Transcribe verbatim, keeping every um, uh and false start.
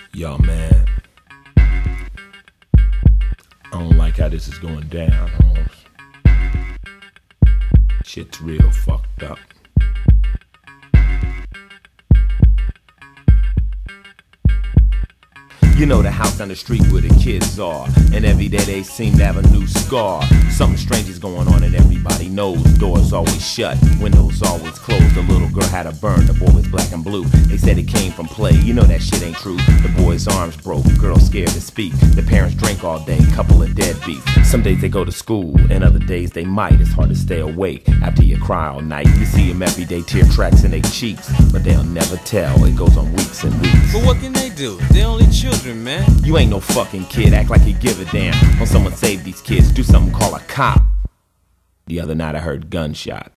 Yo, man, I don't like how this is going down, Holmes. Shit's real fucked up. You know the house down the street where the kids are, and every day they seem to have a new scar. Something strange is going on and everybody knows. Doors always shut, windows always closed. The little girl had a burn, the boy was black and blue. They said it came from play, you know that shit ain't true. The boy's arms broke, girl scared to speak. The parents drink all day, couple of deadbeats. Some days they go to school, and other days they might. It's hard to stay awake after you cry all night. You see them every day, tear tracks in their cheeks, but they'll never tell. It goes on weeks and weeks. But what can they do? They're only children, man. You ain't no fucking kid, act like you give a damn. When someone save these kids, do something, call a cop. The other night I heard gunshot.